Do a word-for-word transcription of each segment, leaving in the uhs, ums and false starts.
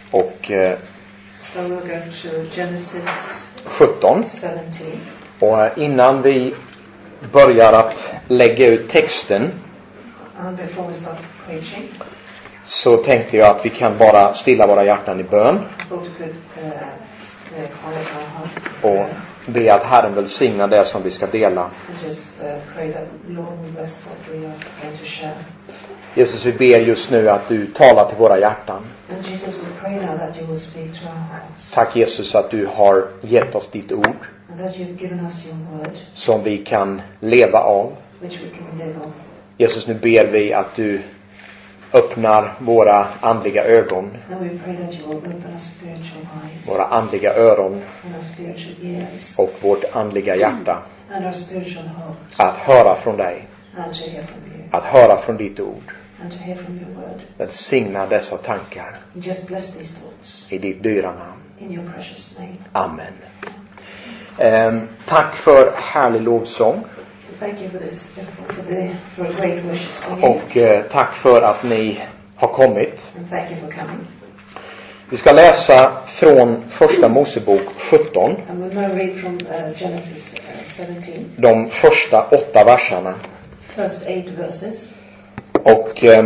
Och eh, So we'll go to Genesis sjutton. seventeen. Och innan vi börjar att lägga ut texten And before we start preaching, så tänkte jag att vi kan bara stilla våra hjärtan i bön I thought we could uh, uh, quiet our hearts och be att Herren välsigna det som vi ska dela. and just uh, pray that Lord will bless what we are going to share. Jesus, vi ber just nu att du talar till våra hjärtan. And Jesus, we pray now that you will speak to our hearts. Tack Jesus att du har gett oss ditt ord And that you've given us your word, som vi kan leva av. which we can live on. Jesus, nu ber vi att du öppnar våra andliga ögon, And we pray that you will open our spiritual eyes våra andliga öron and our spiritual ears och vårt andliga hjärta and our spiritual hearts att höra från dig, and to hear from you att höra från ditt ord. and to hear from your word. Välsigna dessa tankar And just bless these thoughts i ditt dyra namn. in your precious name. Amen. Ehm, tack för härlig lovsång Thank you for this, for the for a great worship singing, och eh, tack för att ni har kommit. and thank you for coming. Vi ska läsa från första Mosebok sjutton, And we'll now read from uh, Genesis uh, seventeen, de första åtta verserna. first eight verses. Och eh,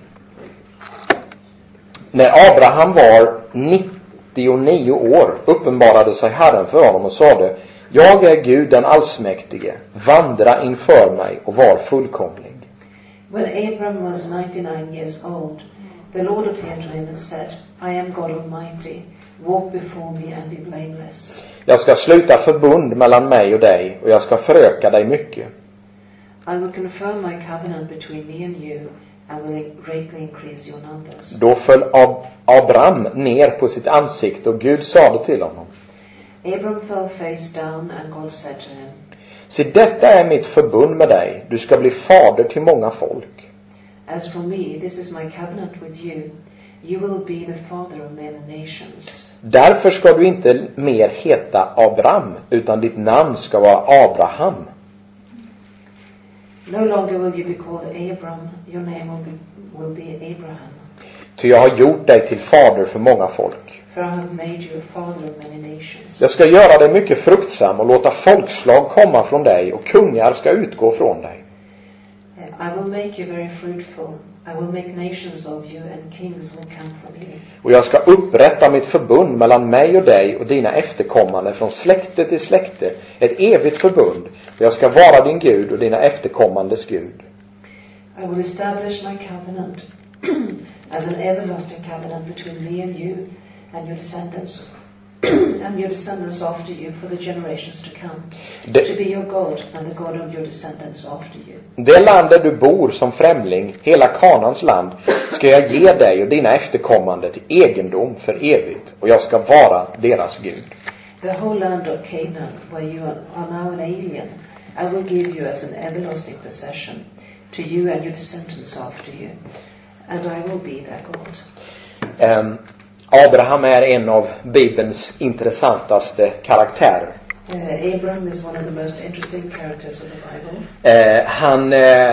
när Abraham var nittionio år uppenbarade sig Herren för honom och sade: jag är Gud den allsmäktige, vandra inför mig och var fullkomlig. When Abram was ninety-nine years old, the Lord appeared to him and said, I am God Almighty, walk before me and be blameless. Jag ska sluta förbund mellan mig och dig och jag ska föröka dig mycket. I will confirm my covenant between me and you and will greatly increase your numbers. Då föll Ab- Abraham ner på sitt ansikte och Gud sade till honom: Abram fell face down and God said to him, se, detta är mitt förbund med dig, du ska bli fader till många folk. as for me, this is my covenant with you. You will be the father of many nations. Därför ska du inte mer heta Abraham, utan ditt namn ska vara Abraham. No longer will you be called Abram, your name will be, will be Abraham. Ty jag har gjort dig till fader för många folk. For I have made you a father of many nations. Jag ska göra dig mycket fruktsam och låta folkslag komma från dig och kungar ska utgå från dig. I will make you very fruitful. I will make nations of you and kings will come from you. Och jag ska upprätta mitt förbund mellan mig och dig och dina efterkommande från släkte till släkte, ett evigt förbund. Och jag ska vara din Gud och dina efterkommandes Gud. I will establish my covenant as an everlasting covenant between me and you and your descendants and your descendants after you for the generations to come, Det- to be your God and the God of your descendants after you. Det land där du bor som främling, hela Kanans land, ska jag ge dig och dina efterkommande till egendom för evigt, och jag ska vara deras Gud. The whole land of Canaan, where you are are now an alien, I will give you as an everlasting possession to you and your descendants after you, and I will be their God. Um, Abraham är en av Bibelns intressantaste karaktärer. Uh, Abram is one of the most interesting characters of the Bible. Uh, han uh,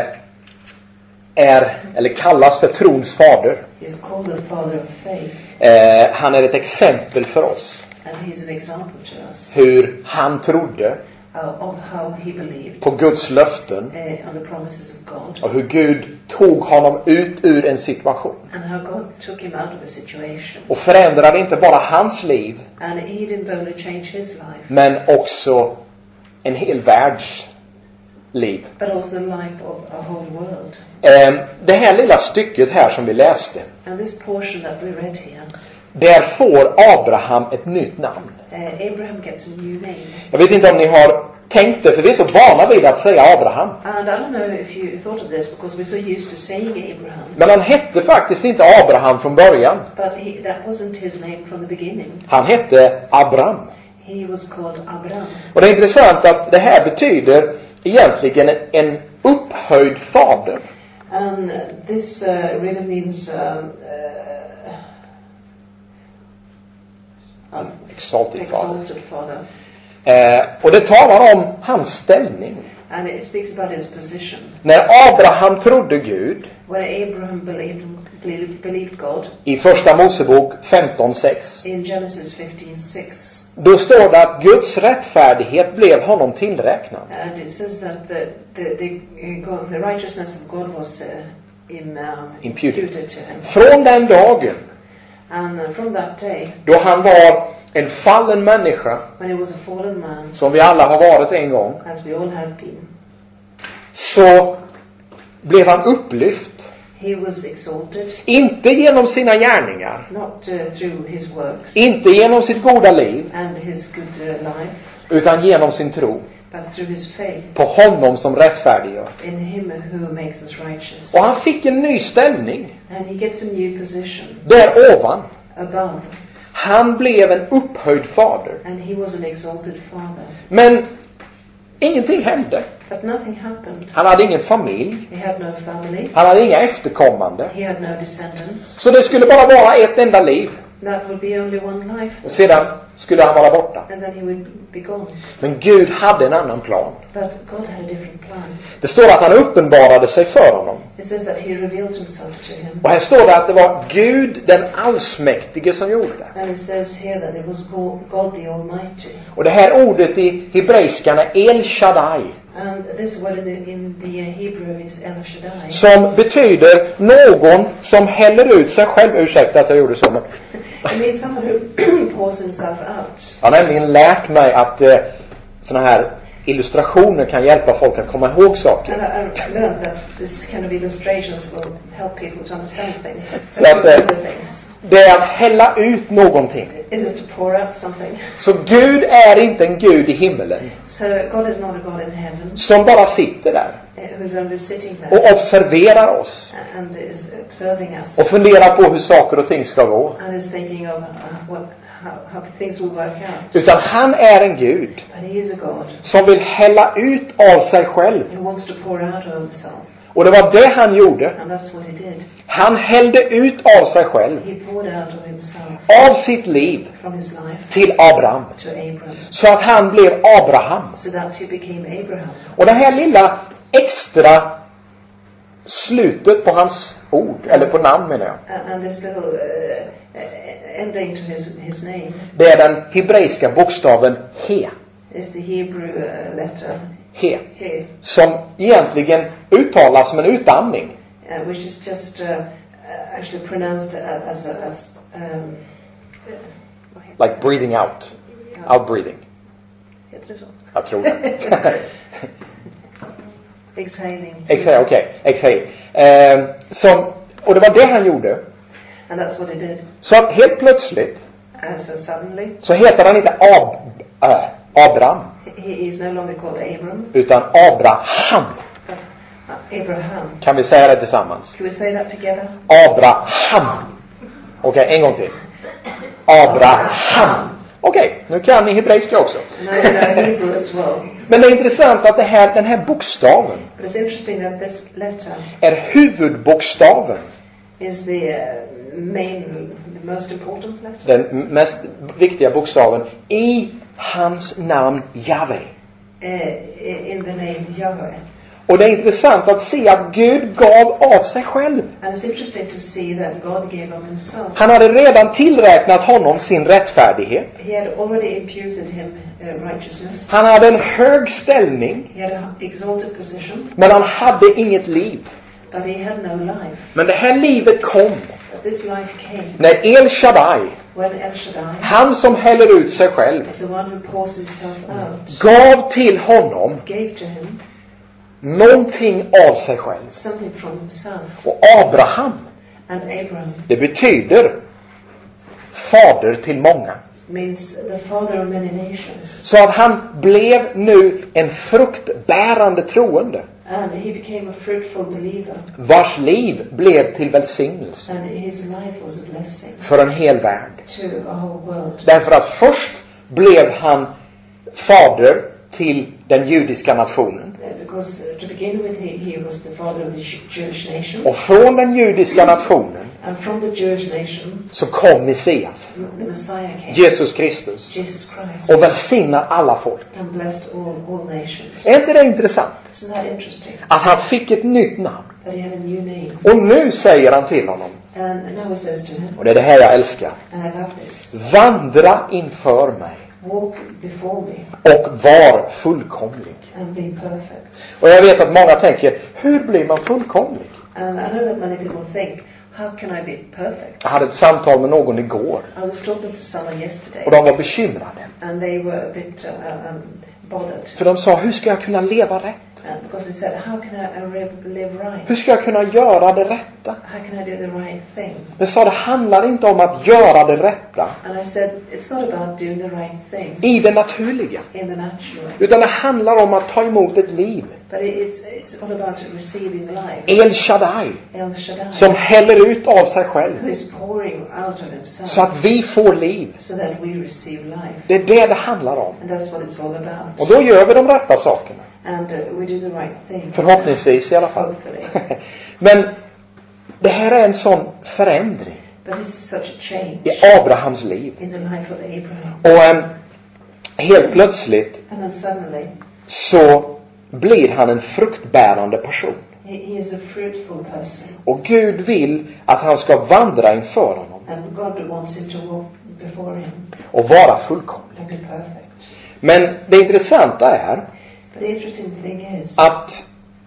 är, eller kallas för trons fader. He's called the father of faith, Uh, han är ett exempel för oss. and he's an example to us Hur han trodde uh, of how he believed på Guds löften uh, on the promises of God, och hur Gud tog honom ut ur en situation. and how God took him out of a situation. Och förändrade inte bara hans liv, And he didn't only change his life, men också en hel världs liv. but also the life of a whole world. Eh, det här lilla stycket här som vi läste, And this portion that we read here, där får Abraham ett nytt namn. uh, Abraham gets a new name. Jag vet inte om ni har tänkt det, för vi är så vana vid att säga Abraham. And I don't know if you thought of this, because we're so used to saying Abraham. Men han hette faktiskt inte Abraham från början. But he, that wasn't his name from the beginning. Han hette Abram. He was called Abram. Och det är intressant att det här betyder egentligen en upphöjd fader. And uh, this uh, really means um, uh, um, Exalted father. exalted father. Eh, och det talar om hans ställning. And it speaks about his position. När Abraham trodde Gud, When Abraham believed in believed, believed God. I första Mosebok femton sex. In Genesis fifteen six. Då står det att Guds rättfärdighet blev honom tillräknad. And it says that the the the, uh, God, the righteousness of God was uh, in, um, Imputed. imputed to him. Från den dagen And uh, from that day, då han var en fallen människa, when he was a fallen man, som vi alla har varit en gång, as we all have been, så blev han upplyft. he was exalted, Inte genom sina gärningar, not uh, through his works inte genom sitt goda liv, and his good uh, life, utan genom sin tro but through his faith på honom som rättfärdiggör. in him who makes us righteous. Och han fick en ny ställning And he gets a new position där ovan. above. Han blev en upphöjd fader. And he was an exalted father. Men ingenting hände. But nothing happened. Han hade ingen familj. He had no family. Han hade inga efterkommande. He had no descendants. Så det skulle bara vara ett enda liv. That would be only one life. Och sedan skulle han vara borta. And then he would be gone. Men Gud hade en annan plan. But God had a different plan. Det står att han uppenbarade sig för honom. It says that he revealed himself to him. Och här står det att det var Gud den allsmäktige som gjorde det. And it says here that it was God, God the Almighty. Och det här ordet i hebreiskan är El Shaddai, And this word in the, in the Hebrew is El Shaddai. som betyder någon som häller ut sig själv. Ursäkta att jag gjorde så, men It means someone who pours himself out. jag har nämligen lärt mig att eh, såna här illustrationer kan hjälpa folk att komma ihåg saker. And I, I learned that this kind of illustrations will help people to understand things. Så att, eh, Other things. det är att hälla ut någonting. It is to pour out something. Så Gud är inte en Gud i himmelen So God is not a God in heaven som bara sitter där uh, who's only sitting there och observerar oss and is observing us och funderar på hur saker och ting ska gå. and is thinking of uh, what, how, how things will work out. Utan han är en Gud But he is a God som vill hälla ut av sig själv. who wants to pour out of himself. Och det var det han gjorde. And that's what he did. Han hällde ut av sig själv, He poured out of himself av sitt liv, from his life till Abraham. to Abraham. Så att han blev Abraham. So that he became Abraham. Och det här lilla extra slutet på hans ord, eller på namn menar jag, And, and this little uh, ending to his, his name det är den hebreiska bokstaven He. is the Hebrew uh, letter He. He, Som egentligen uttalas som en utandning. uh, which is just uh, uh, actually pronounced uh, as a as um, Like breathing out. Out breathing. heter det så? Jag tror det. Exhaling. Exhale, okej. Okay. Exhale. Eh, som, och det var det han gjorde. And that's what he did. Så att helt plötsligt And so suddenly, så heter han inte Ab, äh, Abraham, he is no longer called Abram, utan Abraham. but uh, Abraham. Kan vi säga det tillsammans? Can we say that together? Abraham. Okej, okay, en gång till. Abraham. Okej, okay, nu kan ni hebreiska också. And I know Hebrew as well. Men det är intressant att det här, den här bokstaven But it's interesting that this letter är huvudbokstaven. is the uh, main, the most important letter. Den mest viktiga bokstaven i hans namn Jahve. Uh, in the name Yahweh. Och det är intressant att se att Gud gav av sig själv. And it's interesting to see that God gave of himself. Han hade redan tillräknat honom sin rättfärdighet. He had already imputed him uh, righteousness. Han hade en hög ställning, He had an exalted position, men han hade inget liv. but he had no life. Men det här livet kom But this life came när El Shaddai, when El Shaddai, han som häller ut sig själv, the one who pours himself out, gav till honom gave to him någonting av sig själv. something from himself. Och Abraham, And Abraham det betyder fader till många. means the father of many nations. Så att han blev nu en fruktbärande troende, And he became a fruitful believer. vars liv blev till välsignelse And his life was a blessing för en hel värld. to a whole world. Därför att först blev han fader till den judiska nationen. Uh, Because uh, to begin with, he, he was the father of the Ju- Jewish nation. Och från den judiska nationen And from the Jewish nation, så kom Messias, the Messiah came, Jesus Kristus, Jesus Christ, och välsignar alla folk. and blessed all, all nations. Är inte det intressant? Isn't that interesting? Att han fick ett nytt namn. But he had a new name. Och nu säger han till honom, And now he says to him, och det är det här jag älskar: and I love this, vandra inför mig walk before me och var fullkomlig. and be perfect. Och jag vet att många tänker, hur blir man fullkomlig? And I know that many people think, how can I be perfect? Jag hade ett samtal med någon igår I was talking to someone yesterday, och de var bekymrade. and they were a bit uh, um, bothered. För de sa, hur ska jag kunna leva rätt? And because they said, how can I uh, live, live right? Hur ska jag kunna göra det rätta? How can I do the right thing? Men sa, det handlar inte om att göra det rätta And I said, it's not about doing the right thing i det naturliga, in the natural, utan det handlar om att ta emot ett liv. but it, it's, it's all about receiving life. El Shaddai, El Shaddai, som häller ut av sig who själv is pouring out of himself, så att vi får liv. so that we receive life. Det är det det handlar om. And that's what it's all about. Och då gör vi de rätta sakerna. And uh, we do the right thing. Förhoppningsvis i alla fall. Hopefully. Men det här är en sån förändring But this is such a change i Abrahams liv. in the life of Abraham. Och äm, helt plötsligt And then suddenly, så blir han en fruktbärande person. he, he is a fruitful person. Och Gud vill att han ska vandra inför honom And God wants him to walk before him och vara fullkomlig. and be perfect. Men det intressanta är But the interesting thing is att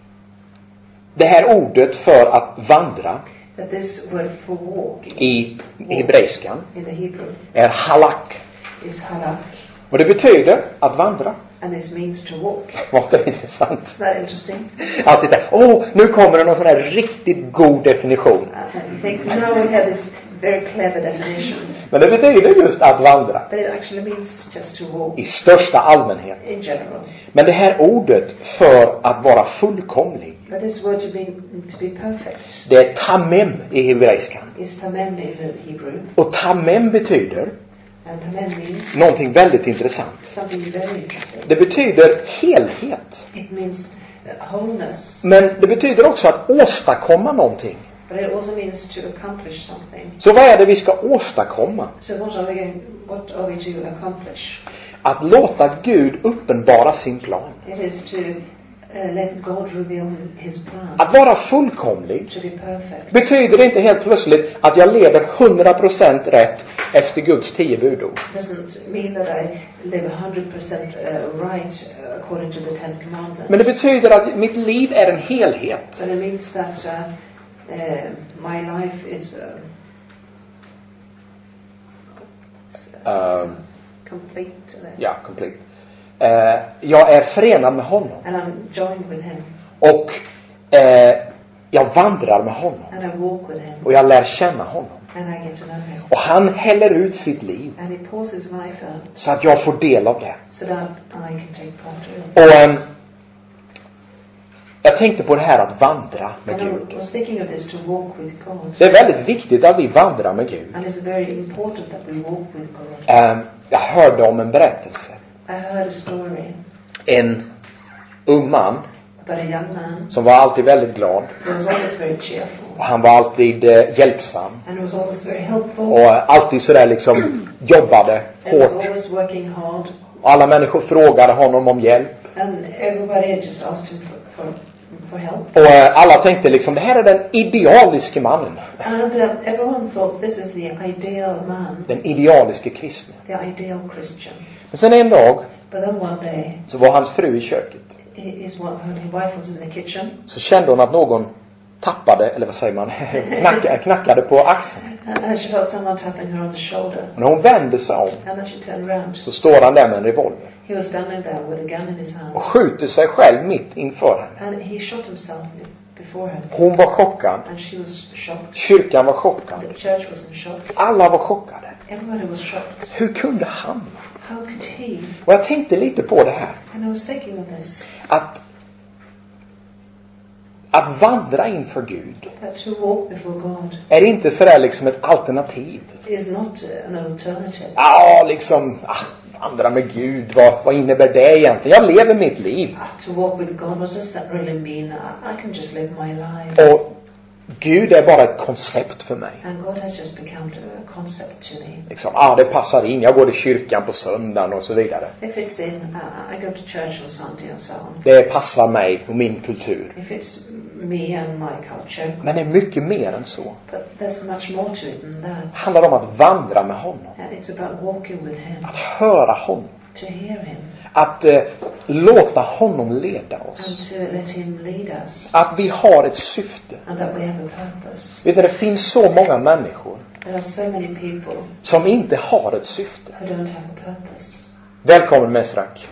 det här ordet för att vandra that this word for walk i hebreiskan in the Hebrew är halak. is halak, Och det betyder att vandra. and this means to walk. Vad det är intressant. Isn't that interesting? Alltid där, åh, nu kommer det någon sån här riktigt god definition. Uh, I think now we have this very clever definition. Men det betyder just att vandra But it actually means just to walk i största allmänhet. in general. Men det här ordet för att vara fullkomlig, But this word to be to be perfect det är tamem i hebreiskan. is tamem in the Hebrew. Och tamem betyder And tamem means någonting väldigt intressant. something very interesting. Det betyder helhet. It means uh, wholeness. Men det betyder också att åstadkomma någonting. But it also means to accomplish something. Så vad är det vi ska åstadkomma? So what are we going, what are we to accomplish? Att låta Gud uppenbara sin plan. It is to uh, let God reveal his plan. Att vara fullkomlig To be perfect. betyder inte helt plötsligt att jag lever hundra procent rätt efter Guds tio budord. Doesn't mean that I live one hundred percent uh, right uh, according to the Ten Commandments. Men det betyder att mitt liv är en helhet. But it means that uh, uh, my life is uh, Um, complete. Uh, ja, complete. Uh, jag är förenad med honom. And I'm joined with him. Och uh, jag vandrar med honom. And I walk with him. Och jag lär känna honom. And I get to know him. Och han häller ut sitt liv And he pours his life out så att jag får del av det. so that I can take part in it. Och um, jag tänkte på det här att vandra med And I Gud. was thinking of this to walk with God. Det är väldigt viktigt att vi vandrar med Gud. And it's very important that we walk with God. Um, jag hörde om en berättelse. I heard a story En ung man about a young man som var alltid väldigt glad. who was always very cheerful. Och han var alltid uh, hjälpsam. And was always very helpful. Och alltid sådär liksom jobbade And was hårt. always working hard. Och alla människor frågade honom om hjälp. And everybody just asked him for, for, for help. Och uh, alla tänkte liksom, det här är den idealiske mannen. And uh, everyone thought this is the ideal man, Den idealiske kristne. the ideal Christian. Men sen en dag But then one day, så var hans fru i köket. his wife, his wife was in the kitchen. Så kände hon att någon tappade, eller vad säger man, knackade, knackade på axeln. And she felt someone tapping her on the shoulder. Och när hon vände sig om And then she turned around. så står han där med en revolver. He was standing there with a gun in his hand. Och skjuter sig själv mitt inför henne. And he shot himself before her. Hon var chockad. And she was shocked. Kyrkan var chockad. The church was in shock. Alla var chockade. Everybody was shocked. Hur kunde han? How could he? Och jag tänkte lite på det här. And I was thinking of this. Att Att vandra inför Gud That to walk before God är inte sådär liksom ett alternativ. is not uh, an alternative. Ja, liksom, ah, vandra med Gud, vad, vad innebär det egentligen? Jag lever mitt liv. To walk with God, what does that really mean? I, I can just live my life. Och Gud är bara ett koncept för mig. And God has just become a concept to me. Liksom, ah, det passar in. Jag går till kyrkan på söndagen och så vidare. If it's in, uh, I go to church on Sunday and so on. Det passar mig och min kultur. If it's me and my culture. Men det är mycket mer än så. But there's much more to it than that. Det handlar om att vandra med honom. And it's about walking with him. Att höra honom. To hear him. Att eh, låta honom leda oss. And to let him lead us. Att vi har ett syfte. And that we have a purpose. Vet du, det finns så många människor There are so many people som inte har ett syfte. who don't have a purpose. Välkommen Mesrak.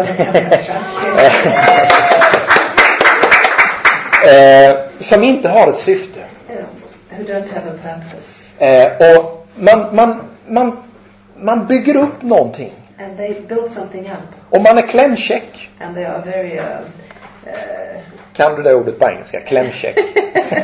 eh, som inte har ett syfte. Yes, who don't have a purpose. Eh, och man, man, man, man bygger upp någonting. And they build something up. Och man är klämkäck. And they are very uh, uh, kan du det ordet på engelska? Klämkäck. uh,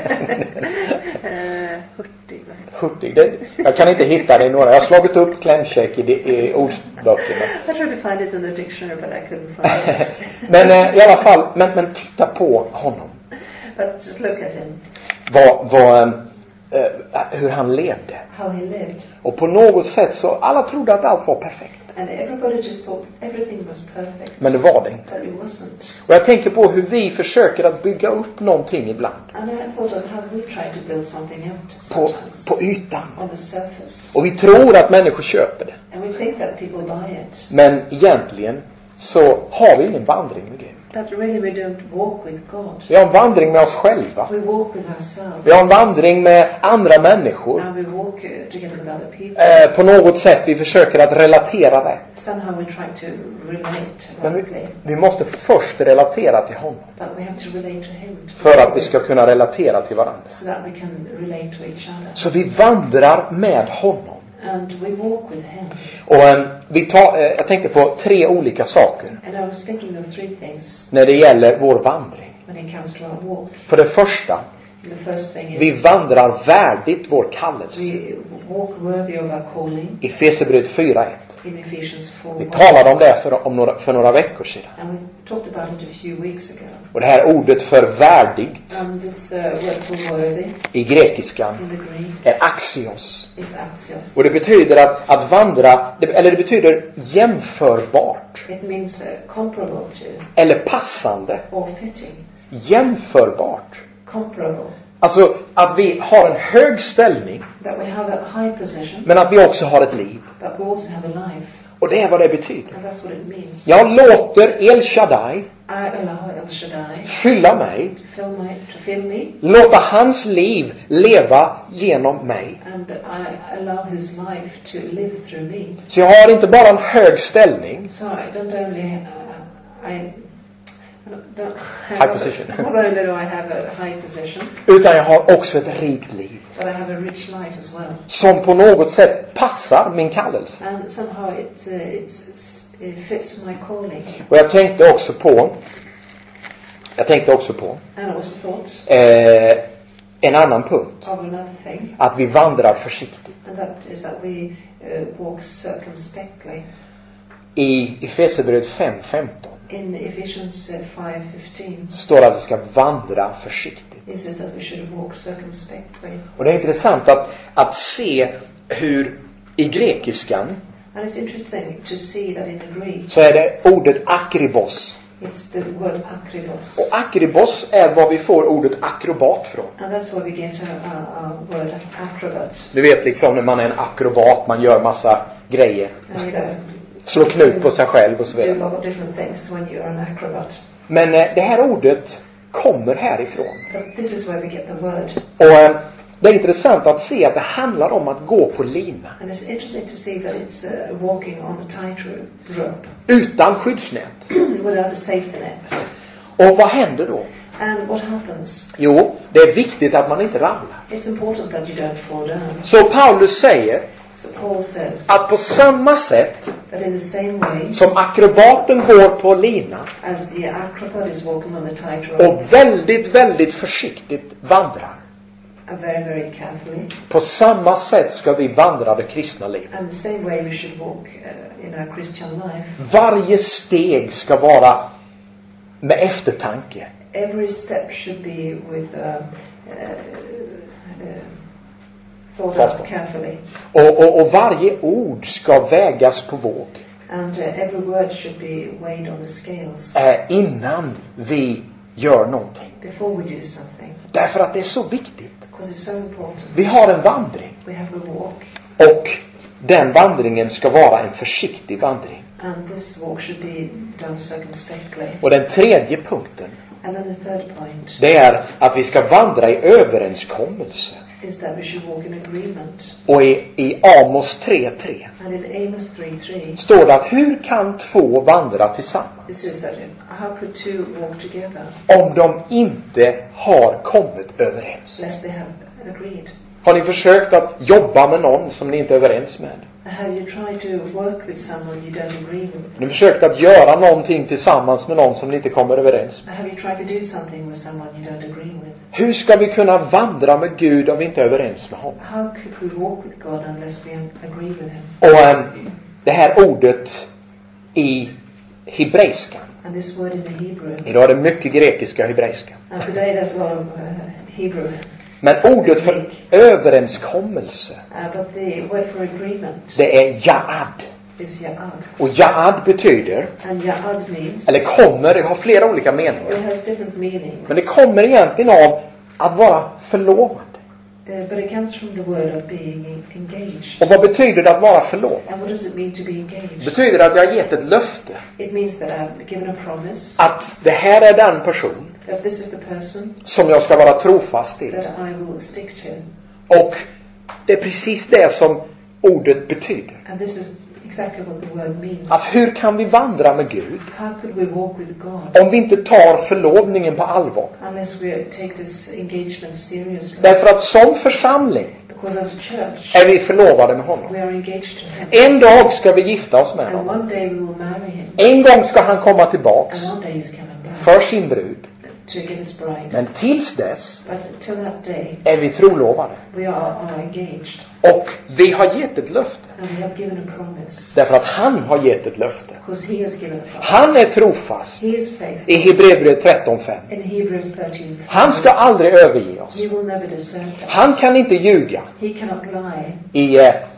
hurtig. Hurtig. Det, jag kan inte hitta det i några. Jag har slagit upp klämkäck i, i ordsböckerna. I tried to find it in the dictionary, but I couldn't find it. men eh, i alla fall, men, men titta på honom. But just look at him. Vad, vad, eh, hur han levde. How he lived. Och på något sätt så alla trodde att allt var perfekt. And everybody just thought everything was perfect. Men det var det inte. But it wasn't. Och jag tänker på hur vi försöker att bygga upp någonting ibland. And I thought of how we try to build something up På, sometimes. på ytan. On the surface. Och vi tror att människor köper det. And we think that people buy it. Men egentligen så har vi ingen vandring med Gud. But really we don't walk with God. Vi har en vandring med oss själva. We walk with ourselves. Vi har en vandring med andra människor. And we walk uh, together with other people. Eh, på något sätt vi försöker att relatera det. Somehow we try to relate Men vi, rightly. vi måste först relatera till honom. But we have to relate to him. För att vi ska kunna relatera till varandra. So that we can relate to each other. Så vi vandrar med honom. And we walk with him. Och eh, vi tar, eh, jag tänkte på tre olika saker. And I was thinking of three things När det gäller vår vandring. when it comes to our walk. För det första. The first thing is Vi vandrar värdigt vår kallelse. we walk worthy of our calling I Efesierbrevet fyra ett. in Ephesians four. Vi talade om det för, om några, för några veckor sedan. And we talked about it a few weeks ago. Och det här ordet för värdigt And this uh, word for worthy i grekiskan in the Greek är axios. is axios. Och det betyder att, att vandra, eller det betyder jämförbart. It means uh, comparable to Eller passande. or fitting. Jämförbart. Comparable. Alltså att vi har en hög ställning, That we have a high position, men att vi också har ett liv. but we also have a life. Och det är vad det betyder. And that's what it means. Jag låter El Shaddai I allow El Shaddai fylla mig, to fill, my, to fill me, låta hans liv leva genom mig. and I allow his life to live through me. Så jag har inte bara en hög ställning, So I don't only, uh, I don't have High position. Not only do I have a high position, utan jag har också ett rikt liv. but I have a rich life as well. Som på något sätt passar min kallelse. And somehow it, uh, it's, it fits my calling. Och jag tänkte också på, jag tänkte också på And I also thought eh, en annan punkt. of another thing, Att vi vandrar försiktigt. and that is that we uh, walk circumspectly. I Efesierbrevet fem femton In Ephesians uh, five fifteen, står det att vi ska vandra försiktigt. it says that we should walk circumspectly. Och det är intressant att, att se hur i grekiskan And it's interesting to see that in the Greek, så är det ordet akribos. it's the word akribos. Och akribos är vad vi får ordet akrobat från. And that's where we get our, our, our word acrobat. Du vet liksom när man är en akrobat, man gör massa grejer. And you know, Slår knut på sig själv och så do a vidare. lot of different things when you're an acrobat. Men eh, det här ordet kommer härifrån. But this is where we get the word. Och eh, det är intressant att se att det handlar om att gå på lina. And it's interesting to see that it's uh, walking on the tightrope Utan skyddsnät. without a safety net. Och vad händer då? And what happens? Jo, det är viktigt att man inte ramlar. It's important that you don't fall down. Så Paulus säger So Paul says att på samma sätt that in the same way som akrobaten går på lina as the acrobat is walking on the tightrope, och väldigt, väldigt försiktigt vandrar, and very, very carefully, på samma sätt ska vi vandra det kristna livet. and the same way we should walk uh, in our Christian life. Varje steg ska vara med eftertanke. Every step should be with uh, uh, uh, thought out carefully, Och, och, och varje ord ska vägas på våg. and uh, every word should be weighed on the scales Eh, innan vi gör någonting. before we do something. Därför att det är så viktigt. Because it's so important. Vi har en vandring. We have a walk. Och den vandringen ska vara en försiktig vandring. And this walk should be done circumspectly. Och den tredje punkten, And then the third point det är att vi ska vandra i överenskommelse. is that we should walk in agreement. Och i, i Amos tre tre And in Amos three three, står det att hur kan två vandra tillsammans this is that how could two walk together om de inte har kommit överens? unless they have agreed? Har ni försökt att jobba med någon som ni inte är överens med? Have you tried to work with someone you don't agree with? Har ni försökt att göra någonting tillsammans med någon som ni inte kommer överens med? Have you tried to do something with someone you don't agree with? Hur ska vi kunna vandra med Gud om vi inte är överens med honom? How could we walk with God unless we agree with Him? Och äm, det här ordet i hebreiskan. And this word in the Hebrew. Idag är det mycket grekiska och hebreiska. And today there's a lot of uh, Hebrew. Men ordet för överenskommelse, Uh, but the word for agreement det är ja'ad. is ya'ad. Och ja'ad betyder, And ya'ad means, eller kommer, det har flera olika it meningar. has different meanings. Men det kommer egentligen av att vara förlovad. Uh, but it comes from the word of being engaged. Och vad betyder det att vara förlovad? And what does it mean to be engaged? Betyder det att jag har gett ett löfte It means that I've given a promise att det här är den person that this is the person som jag ska vara trofast till. that I will stick to. Och det är precis det som ordet betyder. And this is exactly what the word means. Att hur kan vi vandra med Gud How could we walk with God om vi inte tar förlovningen på allvar? unless we take this engagement seriously? Därför att som församling Because as a church, är vi förlovade med honom. we are engaged to Him. En dag ska vi gifta oss med And honom. one day we will marry Him. En gång ska han komma tillbaks And one day He's coming back för sin brud. to get His bride. Men tills dess But till that day, är vi trolovade. we are, are engaged. Och vi har gett ett löfte. And we have given a promise. Därför att han har gett ett löfte. Because He has given a promise. Han är trofast. He is faithful. I Hebreerbrevet tretton fem. In Hebrews thirteen, Han ska aldrig överge oss. He will never desert us. Han kan inte ljuga. He cannot lie. I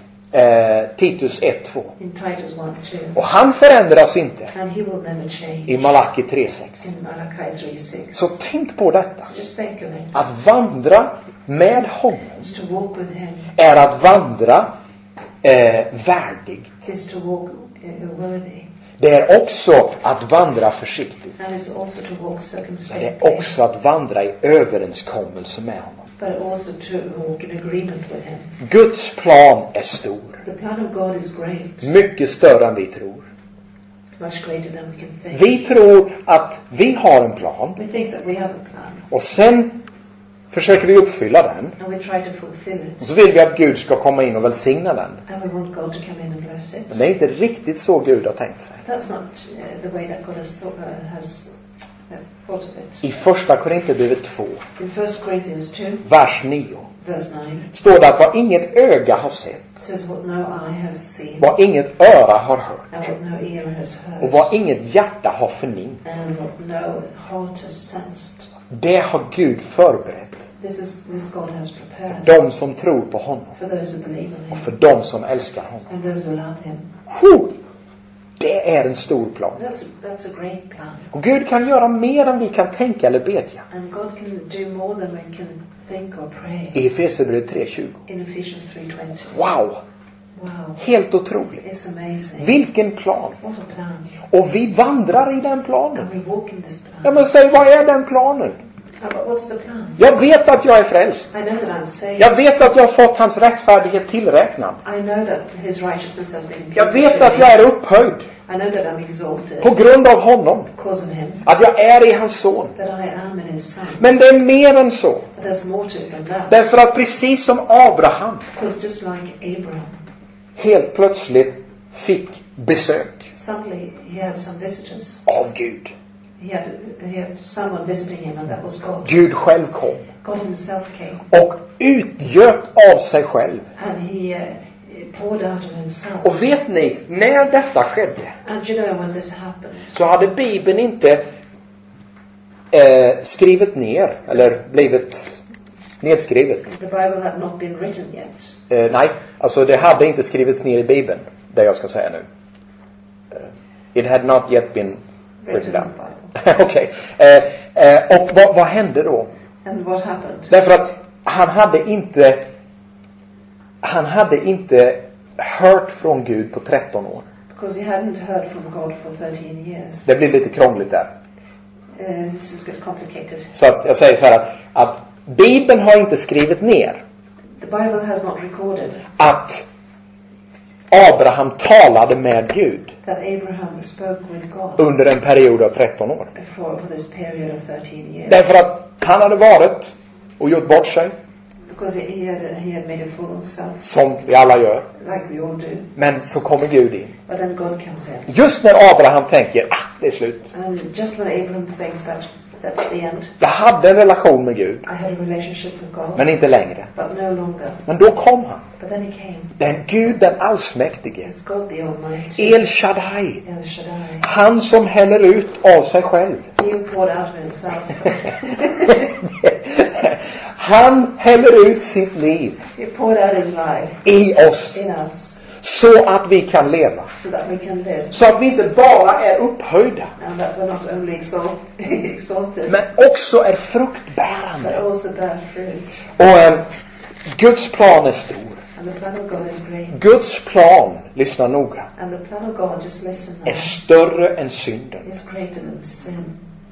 eh, Titus ett två. In Titus one two. Och han förändras inte. And He will never change. I Malaki tre sex. In Malachi three six. Så tänk på detta. So just think of it. Att vandra med honom Is to walk with Him. är att vandra eh, värdig. Is to walk uh, worthy. Det är också att vandra försiktigt. And is also to walk Men det circumspectly. är också att vandra i överenskommelse med honom. But also to walk in agreement with Him. Guds plan är stor. The plan of God is great. Mycket större än vi tror. Much greater than we can think. Vi tror att vi har en plan. We think that we have a plan. Och sen försöker vi uppfylla den. And we try to fulfill Och it. så vill vi att Gud ska komma in och välsigna den. And we want God to come in and bless it. Men det är inte riktigt så Gud har tänkt sig. That's not uh, the way that God has thought, uh, has uh, thought of it. I första Korinthierbrevet två, In First Corinthians two, vers nio, verse nine, står det att vad inget öga har sett, it says, "What no eye has seen, vad inget öra har hört and what no ear has heard, och vad inget hjärta har förnimmt, and what no heart has sensed." det har Gud förberett This is this God has prepared de som tror på honom for those who believe in och Him för de som älskar honom. and those who love Him. Huh! Det är en stor plan. That's that's a great plan, Och Gud kan göra mer än vi kan tänka eller bedja. and God can do more than we can think or pray. I Efesierbrevet tre tjugo. In Ephesians three twenty. Wow! Wow, Helt otroligt. it's amazing. Vilken plan! What a plan! Och vi vandrar i den planen. And we walk in this Ja, plan. men säg, vad är den planen? Uh, but what's the plan? Jag vet att jag är frälst. I know that I'm saved. Jag vet att jag har fått hans rättfärdighet tillräknad. I know that His righteousness has been Jag imputed vet to att me. jag är upphöjd I know that I'm exalted på grund av honom. because of Him. Att jag är i hans son. That I am in His Son. Men det är mer än så. But there's more to it than that. Därför att precis som Abraham Because just like Abraham, helt plötsligt fick besök suddenly he had some visitors. av Gud. He had he had someone visiting him, and that was God. Gud själv kom God Himself came, och utgöt av sig själv. and He uh, poured out of Himself. Och vet ni, när detta skedde And you know, when this happened, så hade Bibeln inte eh, skrivit ner eller blivit nedskrivet. the Bible had not been written yet. Eh, nej, alltså det hade inte skrivits ner i Bibeln, det jag ska säga nu. Eh, it had not yet been written down. Okej. Okay. Eh, eh, och vad, vad hände då? And what happened? Därför att han hade inte han hade inte hört från Gud på tretton år. Because he hadn't heard from God for thirteen years. Det blir lite krångligt där. Uh, this is a bit complicated. Så att jag säger så här att, att Bibeln har inte skrivit ner The Bible has not recorded att Abraham talade med Gud that Abraham spoke with God under en period av tretton år. for, for this period of thirteen years. Därför att han hade varit och gjort bort sig, Because he had, he had made a fool of himself, som vi alla gör. like we all do. Men så kommer Gud in. But then God comes in. Just när Abraham tänker, ah, det är slut. And just when Abraham thinks that that's the end, Jag hade en relation med Gud, I had a relationship with God, men inte längre. but no longer. Men då kom han. But then he came. Den Gud, den allsmäktige. It's God the Almighty, El Shaddai. El Shaddai. Han som häller ut av sig själv. He who poured out of himself. Han häller ut sitt liv He poured out his life i oss. in us Så att vi kan leva. so that we can live. Så att vi inte bara är upphöjda, And that we're not only exalt, exalted, men också är but fruktbärande. also bear fruit. Och eh, Guds plan är stor. And the plan of God is great. Guds plan, lyssna noga, And the plan of God, just listen now, är större än synden. is greater than sin.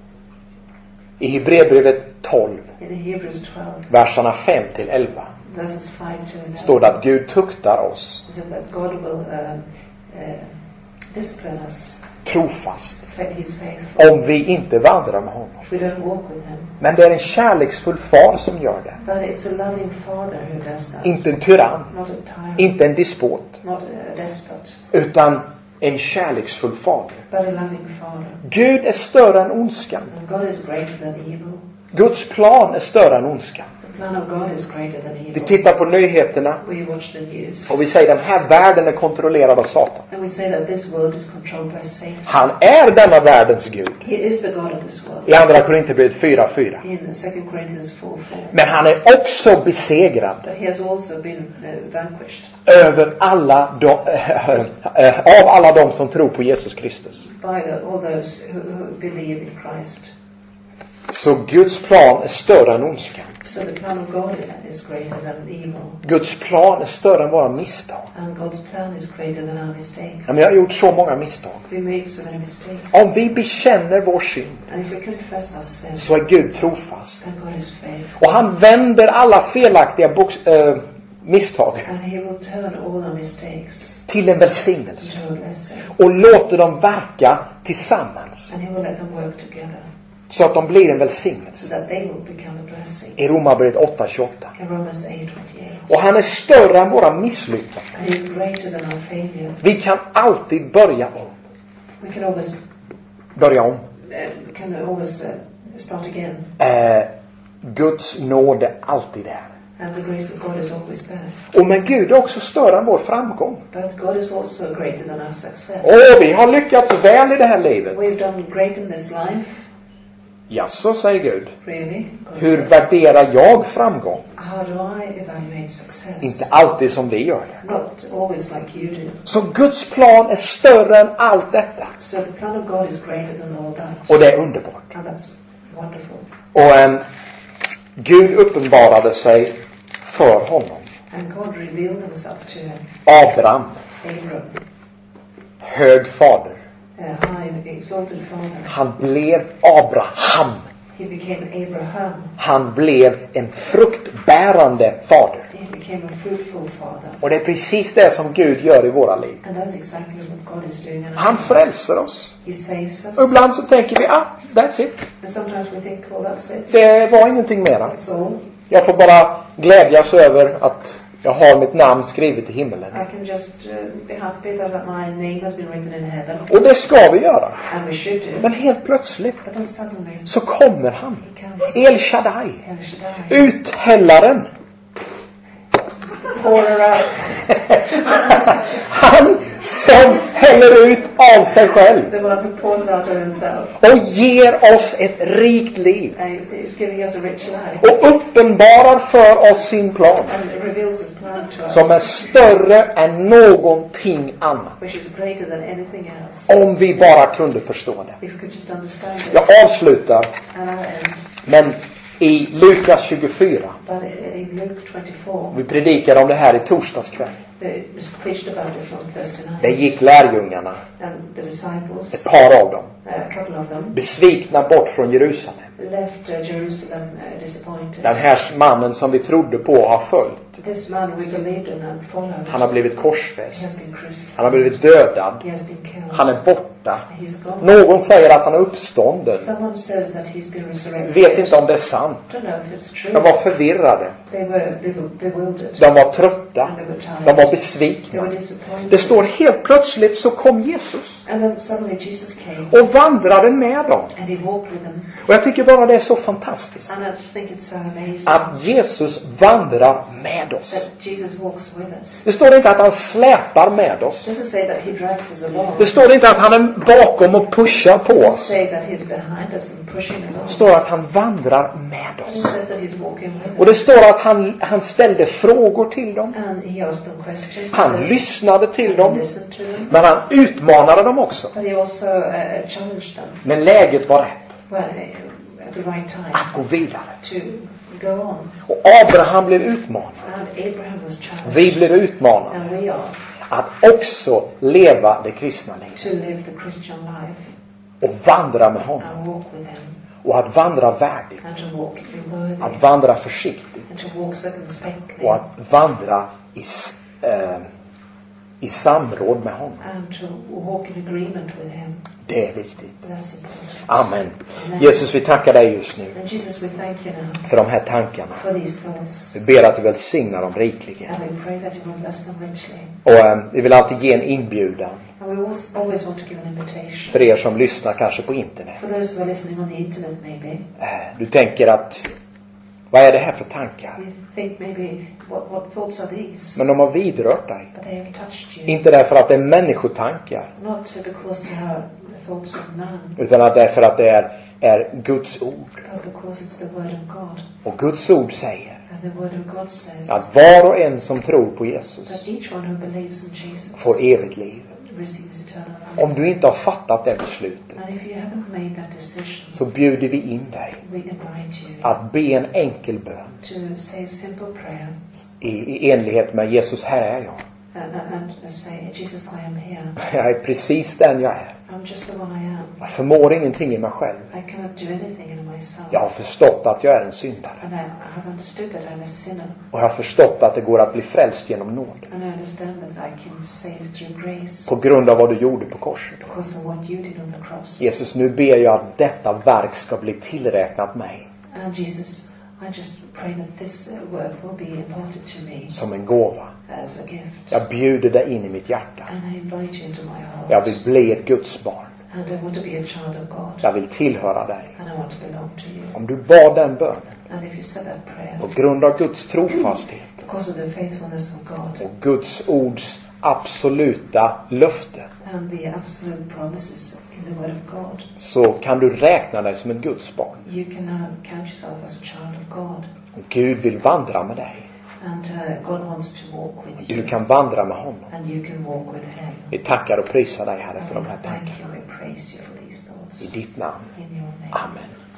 I Hebreerbrevet tolv, In Hebrews twelve, verserna fem till elva, verses five to eleven, står det att Gud tuktar oss it says that God will um, uh, discipline us trofast if He's faithful, om vi inte vandrar med honom. if we don't walk with Him. Men det är en kärleksfull far som gör det. But it's a loving Father who does that. Inte en tyrann, Not a tyrant, inte en despot, not a despot, utan en kärleksfull fader. but a loving Father. Gud är större än ondskan. And God is greater than evil. Guds plan är större än ondskan. The plan of God is greater than Vi evil. tittar på nyheterna We watch the news, och vi säger den här världen är kontrollerad av Satan. and we say that this world is controlled by Satan. Han är denna världens Gud. He is the God of this world. I andra Korinthierbrevet fyra fyra. In Second Corinthians four four. Men han är också besegrad But he has also been uh, vanquished över alla de, äh, äh, av alla de som tror på Jesus Kristus. by the, all those who, who believe in Christ. Så Guds plan är större än ondskan. So the plan of God is greater than evil. Guds plan är större än våra misstag. And God's plan is greater than our mistakes. Ja, men jag har gjort så många misstag. We make so many mistakes. Om vi bekänner vår synd, And if we confess our sin, så är Gud trofast. then God is faithful. Och han vänder alla felaktiga box, äh, misstag And He will turn all our mistakes till en välsignelse. into a blessing. Och låter dem verka tillsammans. And He will let them work together Så att de blir en so välsignelse. that they will become a blessing. I Romarbrevet åtta tjugoåtta. In Romans eight twenty-eight. Och han är större än våra misslyckanden. And He is greater than our failures. Vi kan alltid börja om. We can always, Börja om. uh, we can always uh, start again. Eh, Guds nåd är alltid där. And the grace of God is always there. Och men Gud är också större än vår framgång. But God is also greater than our success. Åh, vi har lyckats väl i det här livet. We've done great in this life. Jaså, säger Gud. Really? God Hur says, värderar jag framgång? how do I evaluate success? Inte alltid som vi gör det. Not always like you do. Så Guds plan är större än allt detta. So the plan of God is greater than all that. Och det är underbart. And that's wonderful. Och um, Gud uppenbarade sig för honom. And God revealed Himself to him. Abraham, Abram, hög fader. a high exalted father. Han blev Abraham. He became Abraham. Han blev en fruktbärande fader. He became a fruitful father. Och det är precis det som Gud gör i våra liv. And that's exactly what God is doing in our Han lives. frälser oss. He saves us. Och ibland så tänker vi, ah, that's it. And sometimes we think, well, that's it. Det var ingenting mera. That's all. Jag får bara glädjas över att jag har mitt namn skrivet i himmelen. I can just uh, be happy that my name has been written in heaven. Och det ska vi göra. And we should do. Men helt plötsligt But then suddenly, så kommer han. He comes. El Shaddai. El Shaddai. Uthällaren. Pourer out. Han som häller ut av sig själv. The one who pours out of himself. Och ger oss ett rikt liv. And is giving us a rich life. Och uppenbarar för oss sin plan. And reveals his plan to us. Som är större än någonting annat. Which is greater than anything else. Om vi bara kunde förstå det. If we could just understand it. Jag avslutar. And I'll end. Men i Lukas tjugofyra. But in Luke twenty-four. Vi predikade om det här i torsdagskväll. It was preached about this on Thursday night. Det gick lärjungarna. And the disciples. Ett par av dem. A couple of them. Besvikna bort från Jerusalem. Left uh, Jerusalem uh, disappointed. Den här mannen som vi trodde på har följt. This man we believed in and followed. Han har blivit He korsfäst. has been crucified. Han har blivit dödad. He has been killed. Han är borta. He's gone. Någon säger att han är uppstånden. Someone says that he's been resurrected. Vet inte om det är sant. I don't know if it's true. De var förvirrade. They were bew- bewildered. De var trötta. And they were tired. De var They besvikna. were disappointed. Det står helt plötsligt så kom Jesus. And then suddenly Jesus came. Och vandrade med dem. And he walked with them. Och jag tycker bara det är så fantastiskt. And I just think it's so amazing. Att Jesus vandrar med oss. That Jesus walks with us. Det står inte att han släpar med oss. It doesn't say that he drags us along. Det står inte att han är bakom och pushar på It doesn't oss. say that he's behind us and pushing us on. Det står att han vandrar med It oss. says that he's walking with us. Och det står att han, han ställde frågor till dem. And he asked them questions. Han And lyssnade till he dem. listened to them. Men han utmanade dem också. But he also uh, challenged them. Men läget var rätt. Well, uh, at the right time. Att gå vidare. To go on. Och Abraham blev utmanad. And Abraham was challenged. Vi blev utmanade. And we are. Att också leva det kristna livet. To live the Christian life. Och vandra med honom. And walk with him. Och att vandra värdigt. And to walk worthy. Att vandra försiktigt. And to walk circumspectly. Och att vandra i, eh, i samråd med honom. And to walk in agreement with him. Det är viktigt. That's important. Amen. Amen. Jesus, vi tackar dig just nu And Jesus, we thank you now för de här tankarna. for these thoughts. Vi ber att du välsignar dem rikligen. And we pray that you will bless them richly. Och eh, vi vill alltid ge en inbjudan And we always, always want to give an invitation. för er som lyssnar kanske på internet. For those who are listening on the internet, maybe. Eh, Du tänker att, vad är det här för tankar? You think maybe, what, what thoughts are these? Men de har vidrört dig. But they have touched you. Inte därför att det är människotankar. Not because they are the thoughts of man. Utan att därför att det är, är Guds ord. But because it's the word of God. Och Guds ord säger And the word of God says att var och en som tror på Jesus that each one who believes in Jesus får evigt liv. receives eternal life. Om du inte har fattat det beslutet And if you haven't made that decision, så bjuder vi in dig we invite you att be en enkel bön to say a simple prayer i, i enlighet med Jesus, här är jag. and, and, and say, Jesus, I am here. Jag är precis den jag är. I'm just the one I am. Jag förmår ingenting i mig själv. I cannot do anything in myself. Jag har förstått att jag är en syndare. And I, I have understood that I'm a sinner. Och jag har förstått att det går att bli frälst genom nåd. And I understand that I can save through grace På grund av vad du gjorde på korset. because of what you did on the cross. Jesus, nu ber jag att detta verk ska bli tillräknat mig And Jesus, I just pray that this uh, work will be imparted to me som en gåva. as a gift. Jag bjuder dig in i mitt hjärta. And I invite you into my heart. Jag vill bli ett Guds barn. And I want to be a child of God. Jag vill tillhöra dig. And I want to belong to you. Om du bad den bönen And if you said that prayer, på grund av Guds trofasthet because of the faithfulness of God och Guds ords absoluta löfte, and the absolute promises in the Word of God, så kan du räkna dig som ett Guds barn. you can now count yourself as a child of God. Och Gud vill vandra med dig. And uh, God wants to walk with Du you. kan vandra med honom. And you can walk with Him. Vi tackar och prisar dig, Herre, And för de we här thank tankarna. you and praise you for these thoughts. I ditt namn. In your name. Amen.